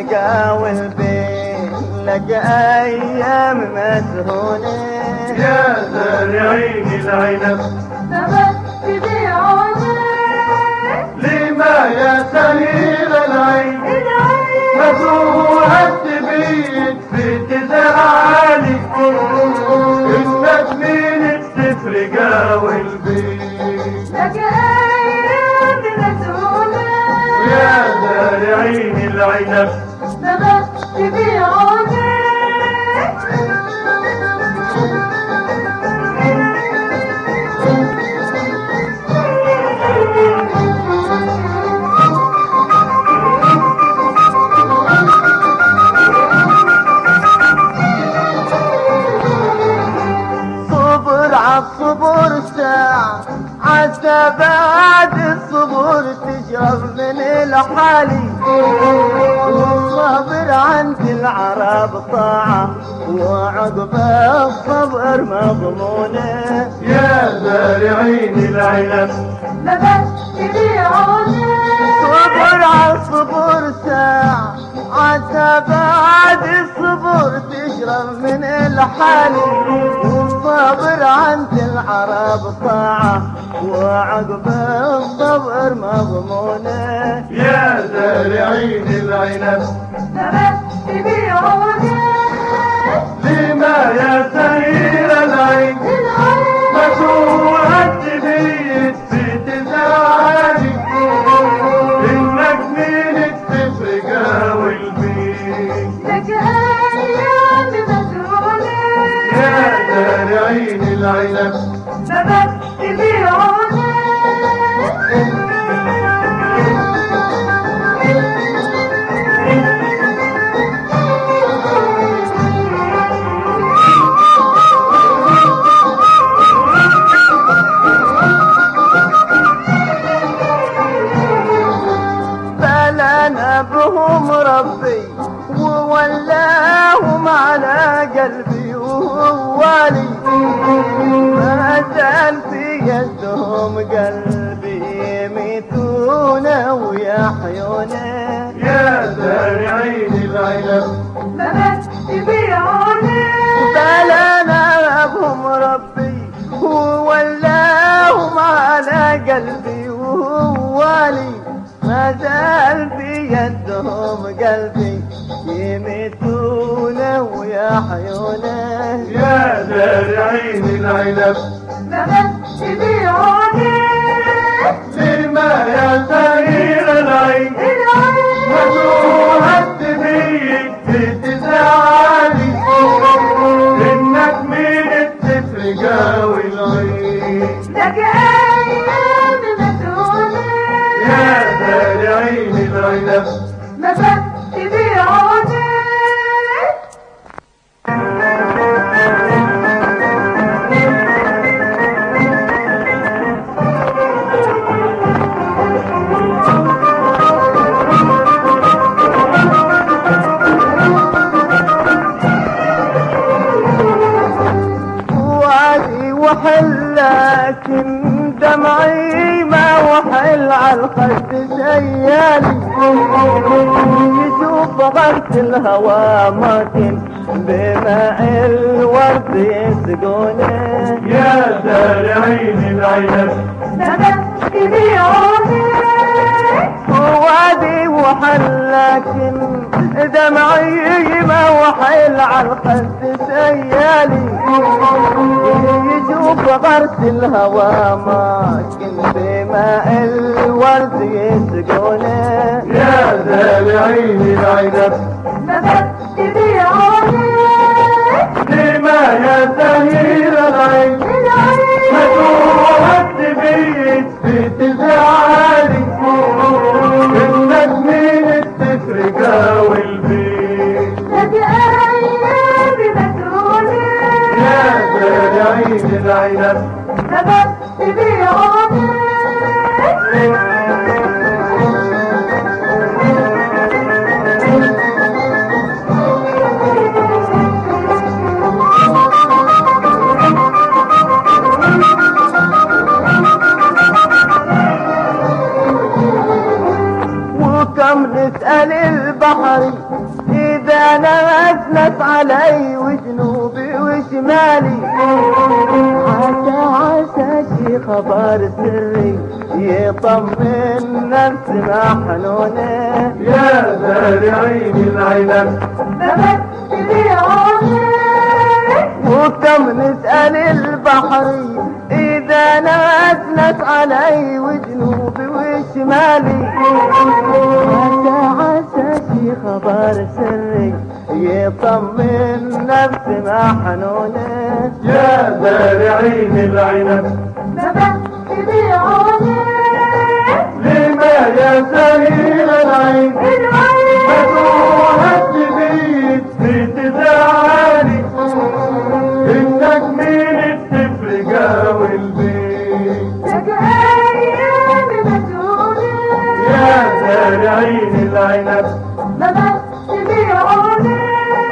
التفرقة والبين لك أيام مسهونة. يا زارعين العنب نبت تبيعوني لما يا سهيل العين مزروعة تبيت في تزرعاني انك من التفرقة والبين لك أيام مسهونة. يا زارعين العنب نبت تبيعوني الصبر ساعة عسى بعد الصبر تشرب من الحالي. والصبر عند العرب طاعة وعقب الصبر مضمونة. يا زارعين العنب نبت تبيعوني صبر عالصبر ساعة عسى بعد الصبر تشرب من الحالي. والصبر عند العرب طاعة وعقب الصبر مضمونة. يا زارعين العنب نبت تبيعوني لما يا سهيل العين مزروعة تبيت في تزرعاني انك من التفرقة والبين لك أيام مسهونة. يا زارعين العنب نبت تبيعوني بلنا بهم ربي وولاهم على قلبي ووالي. ما زال في يدهم قلبي يميتونه ويحيونه. يا زارعين العنب نبت تبيعوني بلنا بهم ربي وولاهم على قلبي ووالي. ما زال في يدهم قلبي يميتونه ويحيونه. يا زارعين العنب نبت تبيعوني لما يا سهيل العين مزروعة تبيت في تزرعاني انك من التفرقة والعين. لك أيام مسهونة. يا زارعين العنب نبت تبيعوني وعدي وحل لكن دمعي ما وحل عالخد سيالي. يشوف غرس الهوى ماكن بماء الورد يسقونه. يا زارعين العنب نبت تبيعوني وادي وحل لكن دمعي ما وحل عالخد سيالي. يشوف غرس الهوى ماكن بماء الورد يسقونه. يا زارعين العنب نبت تبيعوني لما يا سهيل العين مزروعة تبيت في تزرعاني انك من التفرقة والبين. لك أيام مسهونة. يا زارعين العنب نبت تبيعوني نسأل البحر إذا نزلت علي وجنوبي وشمالي عسى شي خبر سري يطمن نفس محنونة يا زارعين العنب نبت بعيوني وكم نسأل البحر إذا نزلت علي وجنوبي وشمالي عسى شي خبر سري يطمن نفس محنونة يا زارعين العنب نبت بعيوني لما يا سهيل العين مدوحة بيت في تزعلي انك مين التفرقة والبيت أيام مسؤولي يا زارعين العنب نبت بعيوني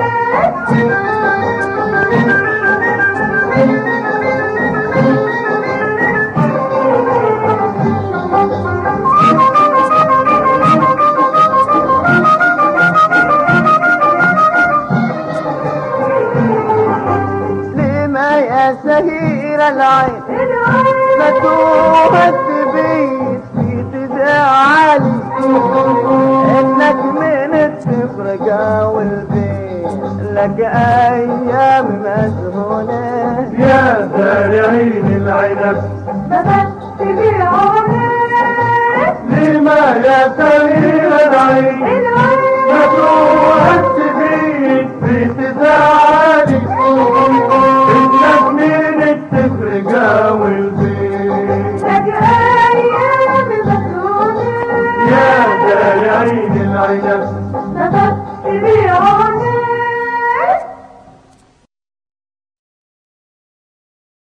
يا سهير العين مدوحة بيت في تزعلي انك من التفرقة والبيت لك ايام مسهولة يا زارعين العنب نبت بعيوني لما يا سهيل العين مدوحة بيت في تزعلي انك مين التفرقة والبيت